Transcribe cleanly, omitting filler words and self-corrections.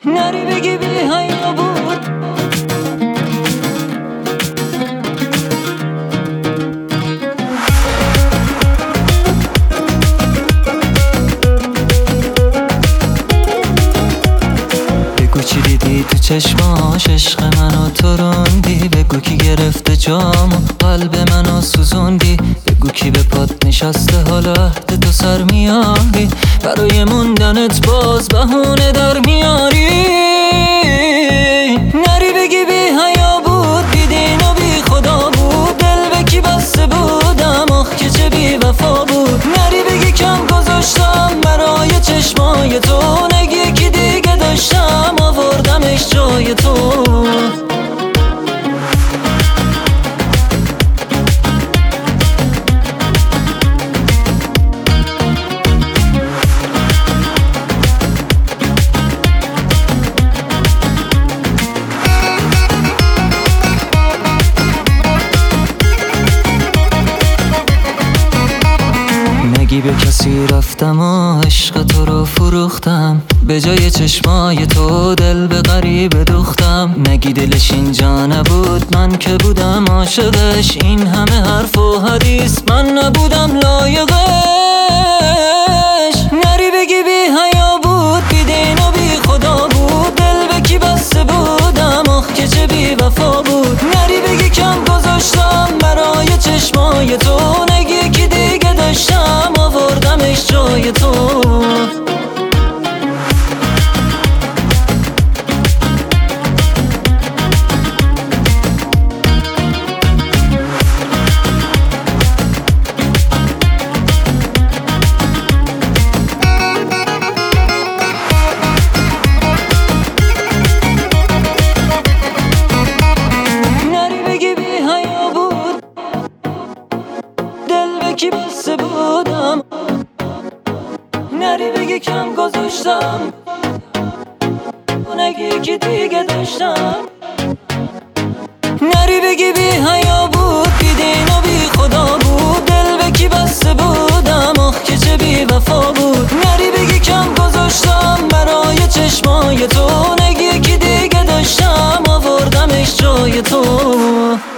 نری بگی بی حیا بود. بگو چی دیدی تو چشماش، عشق منو تروندی. بگو کی گرفته جامو، قلب منو سوزوندی. بگو کی به پات نشسته حالا عهد تو سر میاری. برای موندنت باز بهونه در میاری. نری بگی بی حیا بود، بی دین و بی خدا بود. دل به کی بسته بودم، آخ که چه بی وفا بود. نری بگی کم گذاشتم برای چشمای تو. نگی کی دیگه داشتم آوردمش جای تو. نگی به کسی رفتم و عشق تو رو فروختم. به جای چشمای تو دل به غریبه دوختم. نگی دلش اینجا نبود، من که بودم عاشقش. این همه حرف و حدیث من نبودم لایقش. نری بگی بی حیا بود، بی دین و بی خدا بود. دل به کی بسته بودم، آخ که چه بی وفا بود. نری بگی کم گذاشتم برای چشمای تو. نگی کی دیگه داشتم آوردمش جای تو. کی بسته بودم، نری بگی کم گذاشتم. نگی کی دیگه داشتم. نری بگی بی حیا بود، بی دین و بی خدا بود. دل به کی بسته بودم، آخ که چه بی وفا بود. نری بگی کم گذاشتم برای چشمای تو. نگی کی دیگه داشتم آوردمش جای تو.